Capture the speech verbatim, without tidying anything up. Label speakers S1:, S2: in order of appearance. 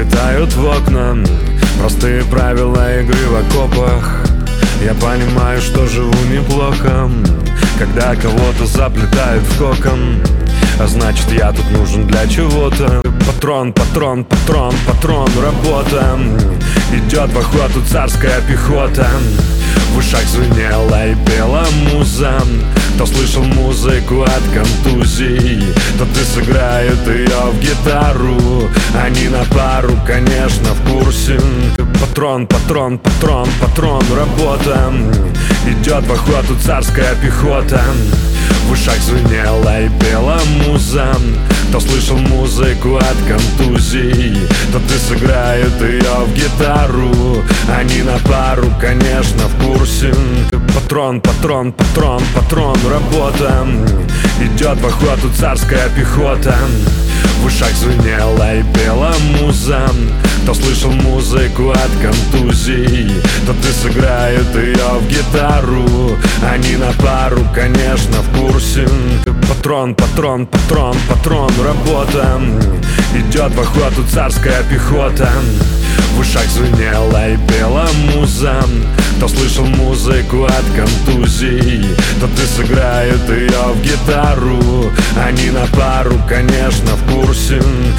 S1: влетают в окна. Простые правила игры в окопах. Я понимаю, что живу неплохо, когда кого-то заплетают в кокон. А значит, я тут нужен для чего-то. Патрон, патрон, патрон, патрон, работа. Идет в охоту царская пехота. В ушах звенела и пела муза. Кто слышал музыку от контузий, тот и сыграет ее в гитару. Они на пару, конечно, в курсе. Патрон, патрон, патрон, патрон, работа. Идет в охоту царская пехота. В ушах звенела и пела муза. Кто слышал музыку от контузий, тот и сыграет ее в гитару. Они на пару, конечно, в курсе. Патрон, патрон, патрон, патрон, работа. Идет в охоту царская пехота. В ушах звенела и пела муза. Кто слышал музыку от контузий, тот и сыграет ее в гитару. Они на пару, конечно, в курсе. Патрон, патрон, патрон, патрон, работа. Идет в охоту царская пехота. В ушах звенела и пела муза. Кто слышал музыку от контузий, тот и сыграет ее в гитару. Они на пару, конечно, в курсе.